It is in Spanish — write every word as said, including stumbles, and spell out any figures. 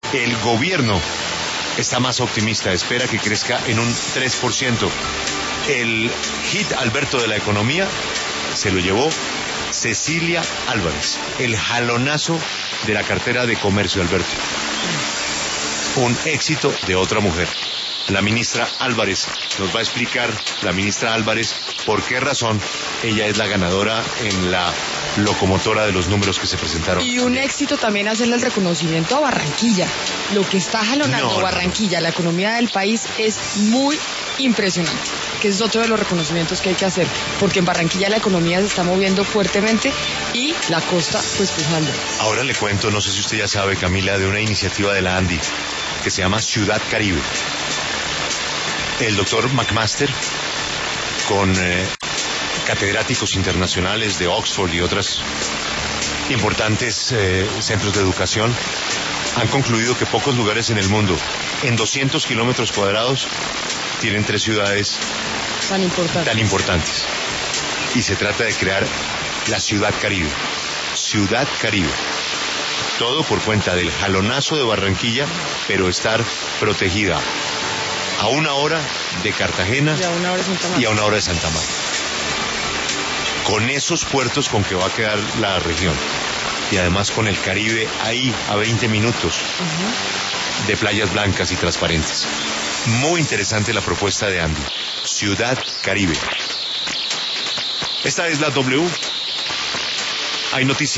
El gobierno está más optimista, espera que crezca en un tres por ciento. El hit Alberto de la economía se lo llevó Cecilia Álvarez, el jalonazo de la cartera de comercio, Alberto. Un éxito de otra mujer. La ministra Álvarez nos va a explicar, la ministra Álvarez, por qué razón ella es la ganadora en la locomotora de los números que se presentaron. Y un éxito también hacerle el reconocimiento a Barranquilla. Lo que está jalonando no, Barranquilla, la economía del país, es muy impresionante. Que es otro de los reconocimientos que hay que hacer, porque en Barranquilla la economía se está moviendo fuertemente y la costa pues pujando. Ahora le cuento, no sé si usted ya sabe, Camila, de una iniciativa de la ANDI que se llama Ciudad Caribe. El doctor McMaster, con eh, catedráticos internacionales de Oxford y otros importantes eh, centros de educación, han concluido que pocos lugares en el mundo, en doscientos kilómetros cuadrados, tienen tres ciudades tan importantes. tan importantes. Y se trata de crear la Ciudad Caribe. Ciudad Caribe. Todo por cuenta del jalonazo de Barranquilla, pero estar protegida a una hora de Cartagena y a una hora de Santa Marta. Y a una hora de Santa Marta. Con esos puertos con que va a quedar la región. Y además con el Caribe ahí a veinte minutos uh-huh. de playas blancas y transparentes. Muy interesante la propuesta de Andy. Ciudad Caribe. Esta es la W. Hay noticias.